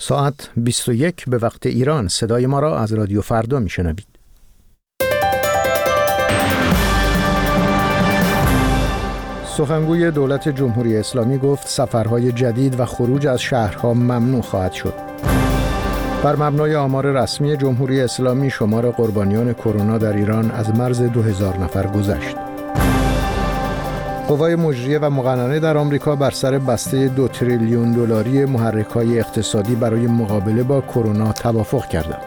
ساعت 21 به وقت ایران. صدای ما را از رادیو فردا میشنوید. سخنگوی دولت جمهوری اسلامی گفت سفرهای جدید و خروج از شهرها ممنوع خواهد شد. بر مبنای آمار رسمی جمهوری اسلامی شمار قربانیان کرونا در ایران از مرز 2000 نفر گذشت. قوای مجریه و مقننه در آمریکا بر سر بسته 2 تریلیون دلاری محرک‌های اقتصادی برای مقابله با کرونا توافق کردند.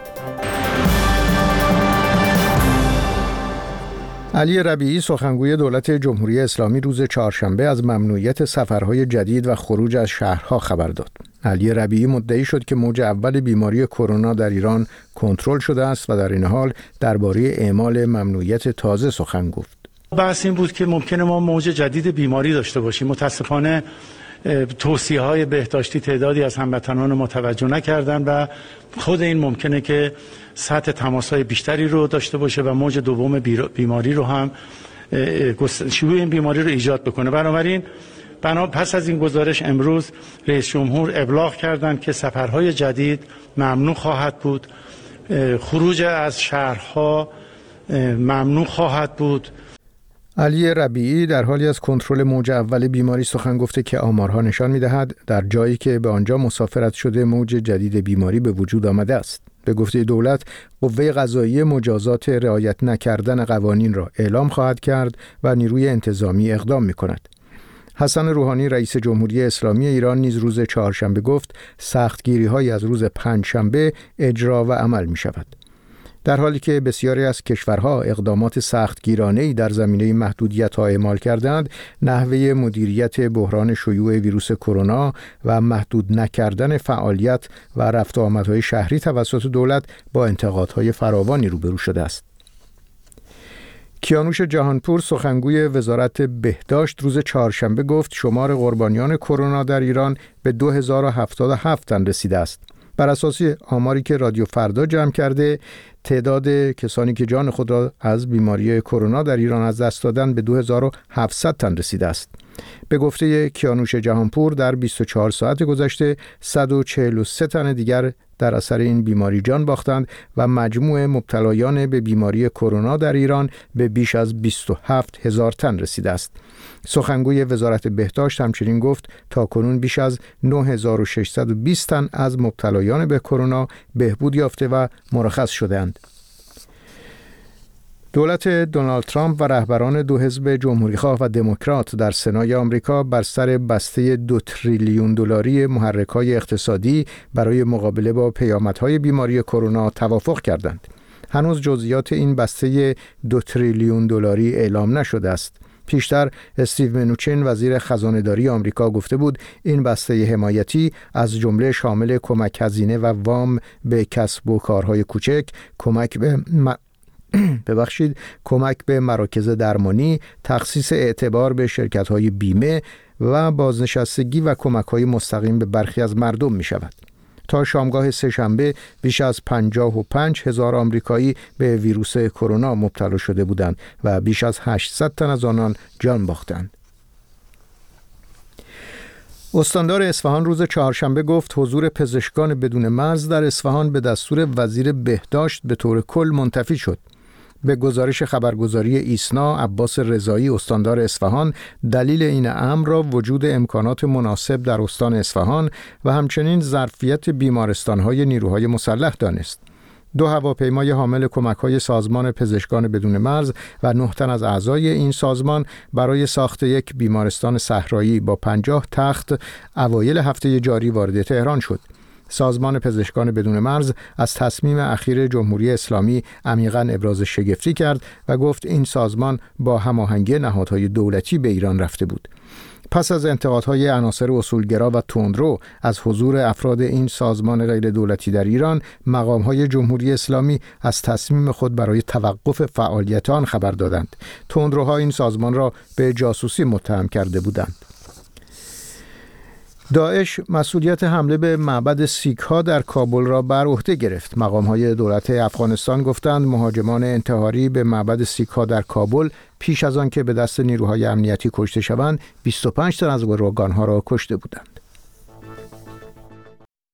علی ربیعی سخنگوی دولت جمهوری اسلامی روز چهارشنبه از ممنوعیت سفرهای جدید و خروج از شهرها خبر داد. علی ربیعی مدعی شد که موج اول بیماری کرونا در ایران کنترل شده است و در این حال درباره اعمال ممنوعیت تازه سخن گفت. بحث این بود که ممکنه ما موج جدید بیماری داشته باشیم. متاسفانه توصیه‌های بهداشتی تعدادی از هموطنان متوجه نکردن و خود این ممکنه که سطح تماس‌های بیشتری رو داشته باشه و موج دوم بیماری رو هم شیوع این بیماری رو ایجاد بکنه. بنابراین پس از این گزارش امروز رئیس جمهور ابلاغ کردند که سفرهای جدید ممنوع خواهد بود، خروج از شهرها ممنوع خواهد بود. علی ربیعی در حالی از کنترل موج اول بیماری سخن گفته که آمارها نشان می‌دهد در جایی که به آنجا مسافرت شده موج جدید بیماری به وجود آمده است. به گفته دولت، قوه قضاییه مجازات رعایت نکردن قوانین را اعلام خواهد کرد و نیروی انتظامی اقدام می‌کند. حسن روحانی رئیس جمهوری اسلامی ایران نیز روز چهارشنبه گفت سختگیری‌های از روز پنجشنبه اجرا و عمل می‌شود. در حالی که بسیاری از کشورها اقدامات سختگیرانه‌ای در زمینه محدودیت‌ها اعمال کردند، نحوه مدیریت بحران شیوع ویروس کرونا و محدود نکردن فعالیت و رفت و آمدهای شهری توسط دولت با انتقادهای فراوانی روبرو شده است. کیانوش جهانپور سخنگوی وزارت بهداشت روز چهارشنبه گفت شمار قربانیان کرونا در ایران به 2077 تن رسیده است. بر اساس آماری که رادیو فردا جمع کرده، تعداد کسانی که جان خود را از بیماری کرونا در ایران از دست دادن به 2700 تن رسیده است. به گفته کیانوش جهانپور در 24 ساعت گذشته 143 تن دیگر در اثر این بیماری جان باختند و مجموع مبتلایان به بیماری کرونا در ایران به بیش از 27000 تن رسیده است. سخنگوی وزارت بهداشت همچنین گفت تاکنون بیش از 9620 تن از مبتلایان به کرونا بهبود یافته و مرخص شدند. دولت دونالد ترامپ و رهبران دو حزب جمهوری‌خواه و دموکرات در سنای آمریکا بر سر بسته 2 تریلیون دلاری محرک‌های اقتصادی برای مقابله با پیامدهای بیماری کرونا توافق کردند. هنوز جزئیات این بسته 2 تریلیون دلاری اعلام نشده است. پیشتر استیو منوچین وزیر خزانه‌داری آمریکا گفته بود این بسته حمایتی از جمله شامل کمک هزینه و وام به کسب و کارهای کوچک، کمک به مراکز درمانی، تخصیص اعتبار به شرکت‌های بیمه و بازنشستگی و کمک‌های مستقیم به برخی از مردم می‌شود. تا شامگاه سه‌شنبه بیش از 55,000 آمریکایی به ویروس کرونا مبتلا شده بودند و بیش از 800 تن از آنان جان باختند. استاندار اصفهان روز چهارشنبه گفت حضور پزشکان بدون مرز در اصفهان به دستور وزیر بهداشت به طور کل منتفی شد. به گزارش خبرگزاری ایسنا، عباس رضایی استاندار اصفهان دلیل این امر را وجود امکانات مناسب در استان اصفهان و همچنین ظرفیت بیمارستان‌های نیروهای مسلح دانست. 2 هواپیمای حامل کمک‌های سازمان پزشکان بدون مرز و 9 تن از اعضای این سازمان برای ساخت یک بیمارستان صحرایی با 50 تخت اوایل هفته جاری وارد تهران شد. سازمان پزشکان بدون مرز از تصمیم اخیر جمهوری اسلامی عمیقاً ابراز شگفتی کرد و گفت این سازمان با هماهنگی نهادهای دولتی به ایران رفته بود. پس از انتقادهای عناصر اصولگرا و تندرو از حضور افراد این سازمان غیر دولتی در ایران، مقامهای جمهوری اسلامی از تصمیم خود برای توقف فعالیت آن خبر دادند. تندروها این سازمان را به جاسوسی متهم کرده بودند. داعش مسئولیت حمله به معبد سیک‌ها در کابل را بر عهده گرفت. مقام‌های دولت افغانستان گفتند مهاجمان انتحاری به معبد سیک‌ها در کابل پیش از آن که به دست نیروهای امنیتی کشته شوند 25 تن از گروگان‌ها را کشته بودند.